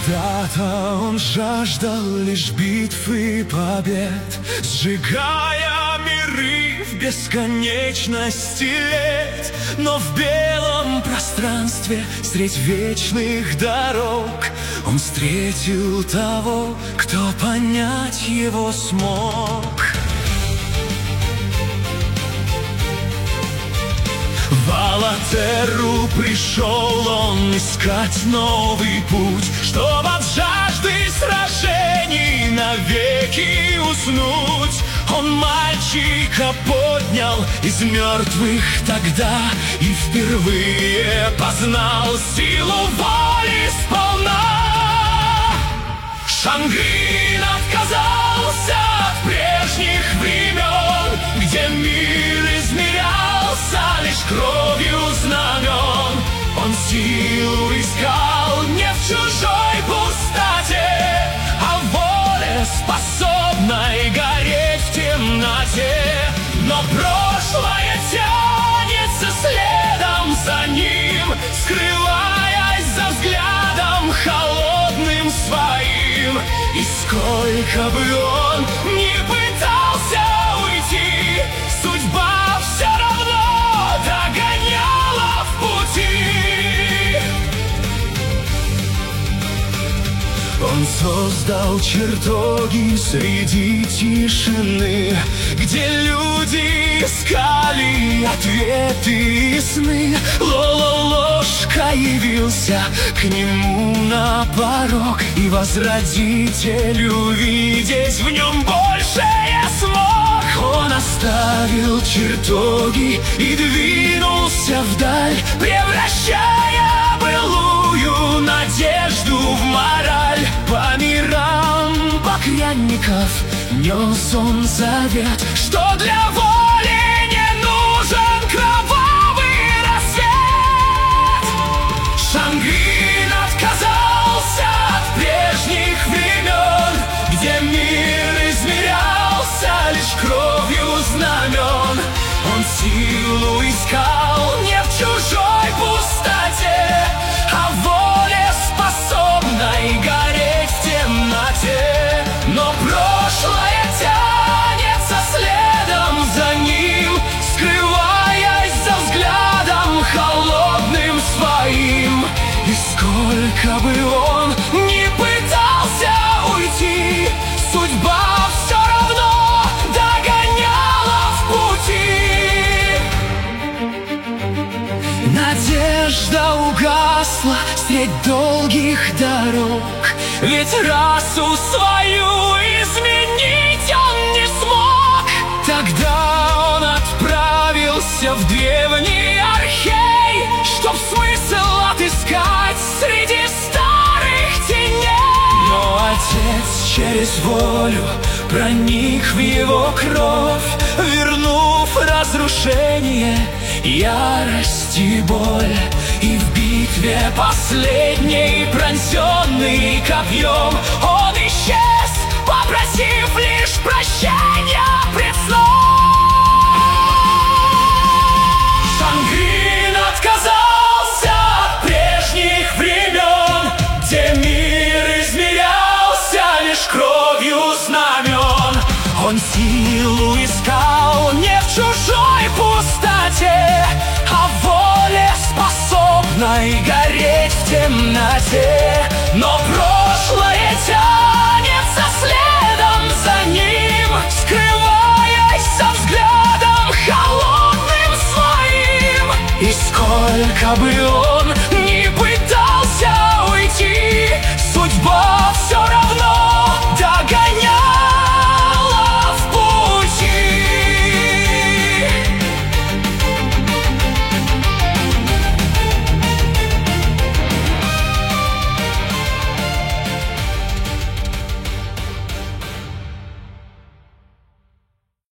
Когда-то он жаждал лишь битв и побед, сжигая миры в бесконечности лет. Но в белом пространстве средь вечных дорог он встретил того, кто понять его смог. В Алатерру пришел он искать новый путь, чтоб от жажды сражений навеки уснуть. Он мальчика поднял из мертвых тогда и впервые познал силу воли сполна. Шангрин отказался от прежних времен, где мир измерялся лишь кровью знамен. Он силу искал не в чужой пустоте, а в воле способной гореть в темноте. Но прошлое тянется следом за ним, скрываясь за взглядом холодным своим. И сколько бы он ни пытался уйти, судьба все равно догоняла в пути. Он создал чертоги среди тишины, где люди искали ответы и сны. Лололошка явился к нему на порог, и возродитель увидеть в нем большее смог. Он оставил чертоги и двинулся вдаль, превращая былую надежду в мораль. По мирам покрянников нес он завет, что для воли не нужен кровавый рассвет. Шангрин отказался от прежних времен, где мир измерялся лишь кровью знамен. Он силу искал не в чужой пустоте, а в воле способной гореть в темноте. Но прошлое тянется следом за ним, скрываясь за взглядом холодным своим. И сколько бы он ни пытался уйти, судьба все равно догоняла в пути. Надежда угасла средь долгих дорог, ведь расу свою изменить он не смог. Тогда он отправился в древний Архей, чтоб смысл отыскать среди старых теней. Но отец через волю проник в его кровь, вернув разрушение, ярость и боль. И в битве последней, пронзенный копьем, он исчез, попросив лишь прощения пред сном. Шангрин отказался от прежних времен, где мир измерялся лишь кровью знамен. Он силу искал не в чужой пустоте, а в воле способной гореть в темноте. Но прошлое тянется следом за ним, скрываясь за взглядом холодным своим. И сколько бы